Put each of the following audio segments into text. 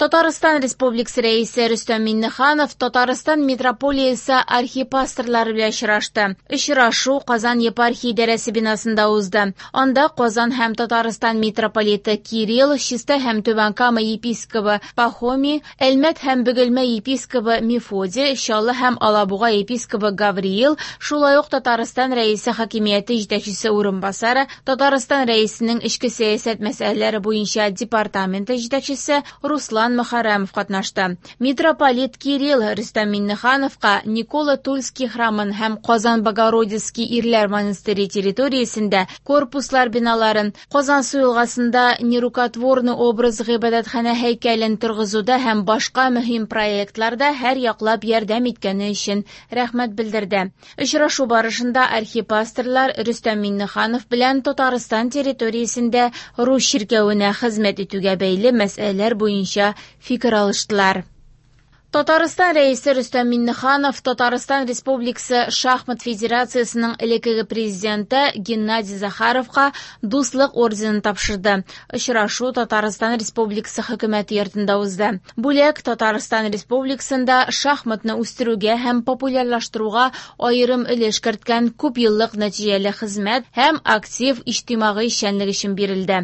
Татарстан Республикасы рәисе Рөстәм Миңнеханов Татарстан метрополиясы архипасторлары белән очрашты. Очрашу Казан епархия идарәсе бинасында узды. Анда Казан һәм Татарстан митрополиты Кирилл, Чиста һәм Түбән Кама епископы Пахомий, Әлмәт һәм Бөгелмә епископы Мефодий, Чаллы һәм Алабуга епископы Гавриил, шулай ук Татарстан рәисе хакимияте җитәкчесе урынбасары, Татарстан рәисенең эчке сәясәт мәсьәләләре буенча департаменты җитәкчесе Руслан Мөхәррәмов катнашты. Митрополит Кирилл Рөстәм Миңнехановка Никола Тульский храмын һәм Казан Богородицкий ирләр монастыре территориясендә корпуслар биналарын, Казан суелгасында нерукотворный образ гыйбадәтханә һәйкәлен торгызуда һәм башка мөһим проектларда һәр яклап ярдәм иткәне өчен рәхмәт белдерде. Очрашу барышында архипасторлар Рөстәм Миңнеханов белән Татарстан территориясендә Русь чиркәвенә хезмәт итүгә бәйле мәсьәләләр буенча фикер алыштылар. Татарстан рәисе Рөстәм Миңнеханов Татарстан Республикасы шахмат федерациясының элеккеге президенты Геннадий Захаровка дуслык орденын тапшырды. Очрашу Татарстан Республикасы хөкүмәте йортында узды. Бүләк Татарстан Республикасында шахматны үстерүгә һәм популярлаштыруга аерым өлеш керткән күп еллык нәтиҗәле хезмәт һәм актив иҗтимагый эшчәнлек өчен бирелде.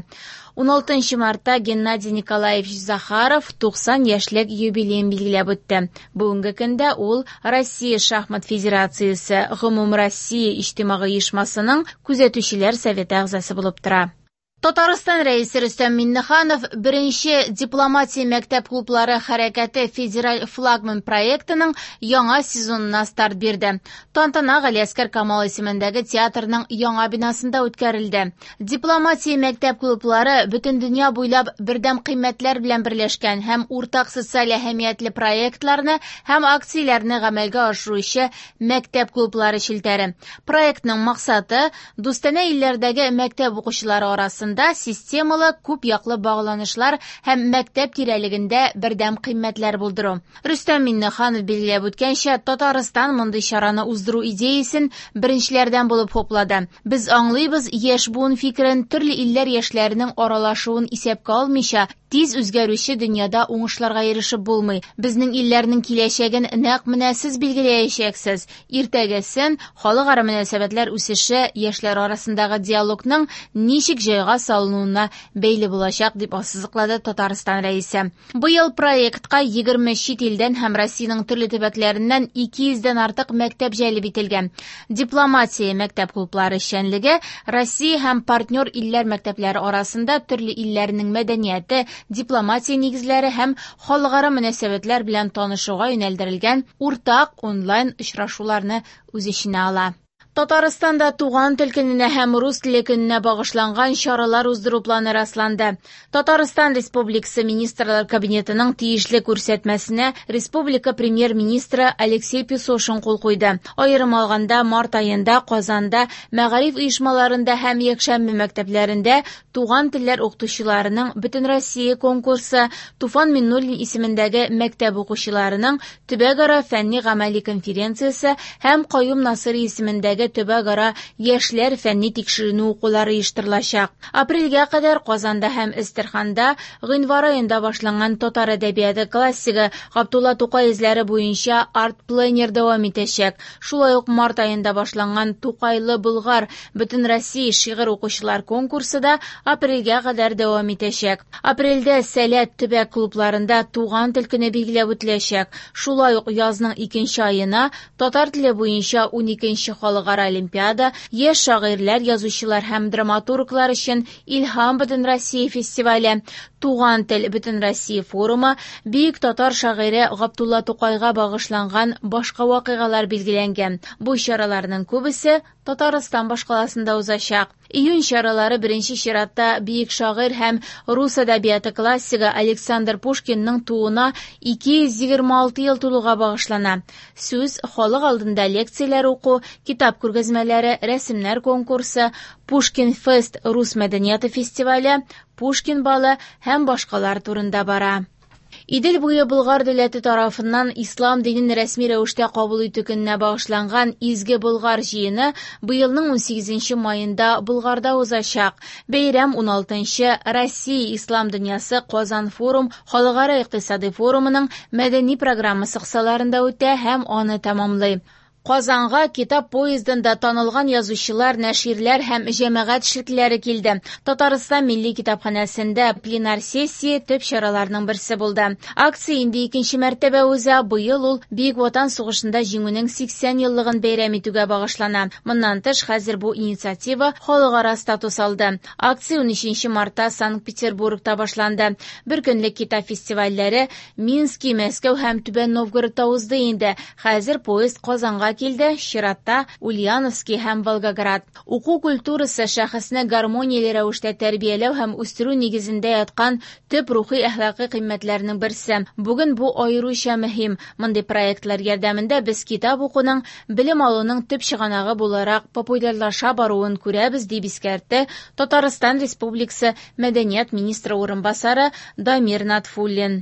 16 мартта Геннадий Николаевич Захаров 90 яшьлек юбилейын билгеләп үтте. Бүгенге көндә ул Россия шахмат федерациясе Гомум Россия иҗтимагый оешмасының күзәтүчеләр советы әгъзасы булып тора. Татарстан рәисе Рөстәм Миңнеханов беренче дипломатия мәктәп клублары хәрәкәте федераль флагман проектының яңа сезонына старт бирде. Тантана Галиәскәр Камал исемендәге театрның яңа бинасында үткәрелде. Дипломатия мәктәп клублары бөтен дөнья буйлап бердәм кыйммәтләр белән берләшкән һәм уртак социаль әһәмиятле проектларны һәм акцияләрне гамәлгә ашыручы мәктәп клублары челтәре. Проектның максаты дустанә илләрдәге мәктәп укучылары арасында системалы күп яклы багланышлар һәм мәктәп тирәлегендә бердәм кыйммәтләр булдыру. Рөстәм Миңнеханов билгеләп үткәнчә, Татарстан мондый чараны уздыру идеясын беренчеләрдән булып хуплады. Без аңлыйбыз, яшь буын фикерен төрле илләр яшьләренең аралашуын исәпкә алмыйча, тиз үзгәрүче дөньяда уңышларга ирешеп булмый. Безнең илләрнең киләчәген нәкъ менә сез билгеләячәксез. Иртәгесен халыкара мөнәсәбәтләр үсеше яшьләр арасындагы диалогның ничек җайга салынуына бәйле булачак, дип ассызыклады Татарстан рәисе. Быел проектка 20 чит илдән һәм Россиянең төрле төбәкләреннән 200дән артык мәктәп җәлеп ителгән. Дипломатия мәктәп клублары эшчәнлеге Россия һәм партнер илләр мәктәпләре арасында төрле илләрнең мәдәнияте, дипломатия нигезләре һәм халыкара мөнәсәбәтләр белән танышуга юнәлдерелгән уртак онлайн очрашуларны үз эченә ала. Татарстанда туган тел көненә һәм рус теле көненә багышланган чаралар уздыру планы расланды. Татарстан Республикасы Министрлар Кабинетының тиешле күрсәтмәсенә Республика Премьер-министры Алексей Песошин кул куйды. Аерым алганда, март аенда Казанда мәгариф оешмаларында һәм якшәмбе мәктәпләрендә туган телләр укытучыларының Бөтен Россия конкурсы, Туфан Миннуллин исемендәге мәктәп укучыларының төбәкара фәнни-гамәли конференциясе һәм Каюм Насыйри исемендәге төбәкара яшьләр фәнни тикшеренү укулары оештырылачак. Апрельгә кадәр Казанда һәм Эстерханда гыйнвар аенда башланган татар әдәбияты классигы Габдулла Тукай эзләре буенча арт-пленер дәвам итәчәк. Шулай ук март аенда башланган Тукайлы Болгар Бөтен Россия шигырь укучылар конкурсы да апрельгә кадәр дәвам итәчәк. Апрельдә Сәләт төбәк клубларында туган тел көне билгеләп үтеләчәк. Шулай ук язның 2 аена татар теле буенча 12-нче халыкара олимпиада, яшь шагыйрьләр, язучылар һәм драматурглар өчен Илһам Бөтен Россия фестивале, Туган тел Бөтен Россия форумы, бөек татар шагыйре Габдулла Тукайга багышланган башка вакыйгалар билгеләнгән. Бу чараларның күбесе Татарстан башкаласында узачак. Июнь чаралары беренче чиратта бөек шагыйрь һәм рус әдәбияты классигы Александр Пушкинның тууына 226 ел тулуга багышлана. Сүз, халык алдында лекцияләр уку, китап күргәзмәләре, рәсемнәр конкурсы, Пушкин Фест рус мәдәнияты фестивале, Пушкин балы һәм башкалар турында бара. Идел буе Болгар дәүләте тарафыннан ислам динен рәсми рәвештә кабул итү көненә багышланган Изге Болгар җыены быелның 18 маенда Болгарда узачак. Бәйрәм 16-нчы Россия ислам дөньясы Казан форум халыкара икътисади форумының мәдәни программасы кысаларында үтә һәм аны тәмамлый. Казанга китап поездында танылган язучылар, нәширләр һәм җәмәгать эшлеклеләре килде. Татарстан Милли китапханәсендә пленар сессия төп чараларның берсе булды. Акция инде икенче мәртәбә уза. Быел ул Бөек Ватан сугышында җиңүнең 80 еллыгын бәйрәм итүгә багышлана. Моннан тыш, хәзер бу инициатива халыкара статус алды. Акция 13 мартта Санкт-Петербургта башланды. Бер көнлек китап фестивальләре Минск, Мәскәү һәм Түбән Новгородта узды инде. Хәзер поезд Казанга килде, чиратта Ульяновский һәм Волгоград. Уку культурасы шәхесне гармонияле рәвештә тәрбияләү һәм үстерү нигезендә яткан төп рухи әхлакый кыйммәтләрнең берсе. Бүген бу аеруча мөһим. Мондый проектлар ярдәмендә без китап укуның, белем алуның төп чыганагы буларак популярлаша баруын күрәбез, дип искәртте Татарстан Республикасы Мәдәният министры урынбасары Дамир Натфуллин.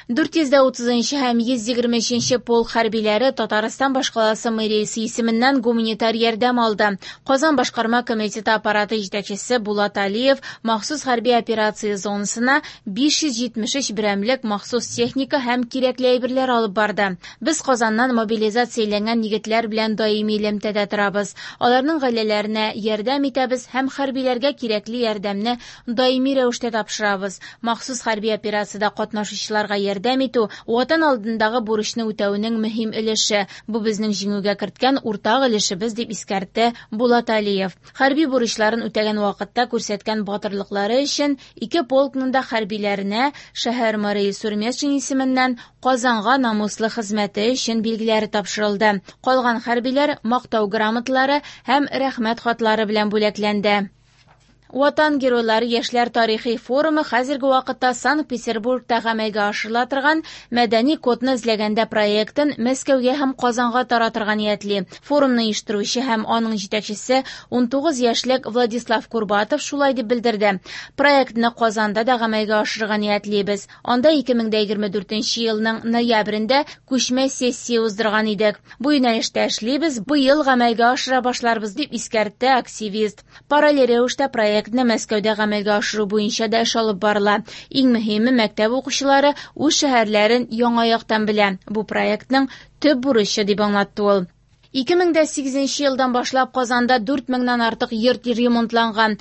430 һәм 123 полк хәрбиләре Татарстан башкаласы мэриясе исеменнән гуманитар ярдәм алды. Казан башкарма комитеты аппараты җитәкчесе Булат Алиев махсус хәрби операция зонасына 573 берәмлек махсус техника һәм кирәкле әйберләр алып барды. Без Казаннан мобилизацияләнгән егетләр белән даими элемтәдә торабыз. Аларның гаиләләренә ярдәм итәбез һәм хәрбиләргә кирәкле ярдәмне даими рәвештә тапшырабыз. Махсус хәрби операциядә катнашучыларга ярдәм итү ватан алдындагы бурычны үтәүнең мөһим өлеше. Бу безнең җиңүгә керткән уртак өлешебез, дип искәртте Булат Алиев. Хәрби бурычларын үтәгән вакытта күрсәткән батырлыклары өчен ике полкның да хәрбиләренә шәһәр мэры Сурмешин исеменнән Казанга намуслы хезмәте өчен билгеләре тапшырылды. Калган хәрбиләр мактау грамоталары һәм рәхмәт хатлары белән бүләкләнде. Ватан геройлары яшьләр тарихи форумы хәзерге вакытта Санкт-Петербургта гамәлгә ашырыла торган мәдәни кодны эзләгәндә проектын Мәскәүгә һәм Казанга таратырга ниятли. Форумны оештыручы һәм аның җитәкчесе 19 яшьлек Владислав Курбатов шулай дип белдерде. Проектны Казанда да гамәлгә ашырырга ниятлибез. Анда 2024 елның ноябрендә күчмә сессия уздырган идек. Бу юнәлештә эшлибез, быел гамәлгә ашыра башларбыз, дип искәртте активист. Параллель рәвештә проектны Мәскәүдә гамәлгә ашыру буенча да эш алып барыла. Иң мөһиме, мәктәп укучылары үз шәһәрләрен яңа яктан белә. Бу проектның төп бурычы, дип аңлатты ул. 2008 елдан башлап Казанда 4000-нан артык йорт ремонтланган.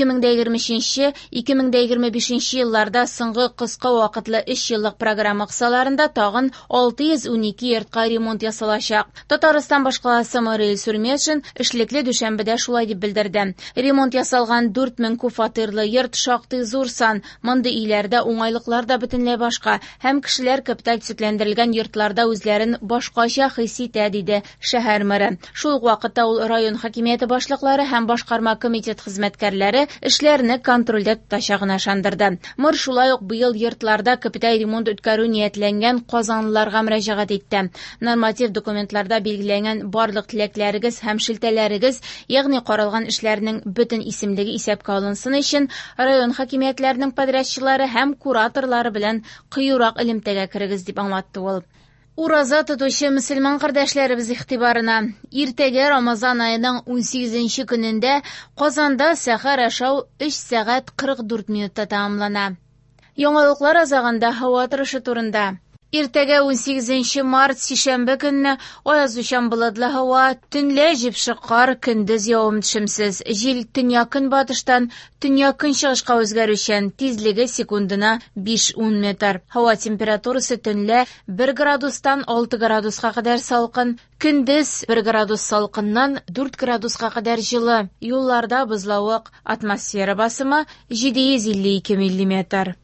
2023-2025 елларда соңгы кыска вакытлы 3 еллык программа кысаларында тагын 612 йортка ремонт ясалачак. Татарстан башкаласы мэры Сурмешин эшлекле дүшәмбедә шулай дип белдерде. Ремонт ясалган 4000 күп-фатирлы йорт шактый зур сан. Мондый өйләрдә уңайлыклар да бөтенләй башка һәм кешеләр капиталь төзекләндерелгән йортларда үзләрен башкача хис итә, диде шәһәр мэры. Шул ук вакытта ул район хакимияте башлыклары һәм башкарма комитет хезмәткәрләре эшләрне контрольдә тотачагына ышандырды. Мэр шулай ук быел йортларда капиталь ремонт үткәрү ниятләнгән казанлыларга мөрәҗәгать итте. Норматив документларда билгеләнгән барлык теләкләрегез һәм шелтәләрегез, ягъни каралган эшләрнең бөтен исемлеге исәпкә алынсын өчен район хакимиятләренең подрядчылары һәм кураторлары белән кыюрак элемтәгә керегез, дип аңлатты ул. Ураза тотучы мөселман кардәшләребез игътибарына. Иртәгә Рамазан аеның 18 көнендә Казанда сәхәр ашау 3 сәгать 44 минутта тәмамлана. Яңалыклар азагында һава торышы турында. Иртәгә 18 март сишәмбе көнне аязучан болытлы һава, төнлә җепшек кар, көндез явым-төшемсез. Җил төньяк-көнбатыштан төньяк-көнчыгышка үзгәрүчән, тизлеге секундына 5-10 метр. Һава температурасы төнлә 1 градустан 6 градуска кадәр салкын, көндез 1 градус салкыннан 4 градуска кадәр җылы. Юлларда бозлавык, атмосфера басымы 752 мм.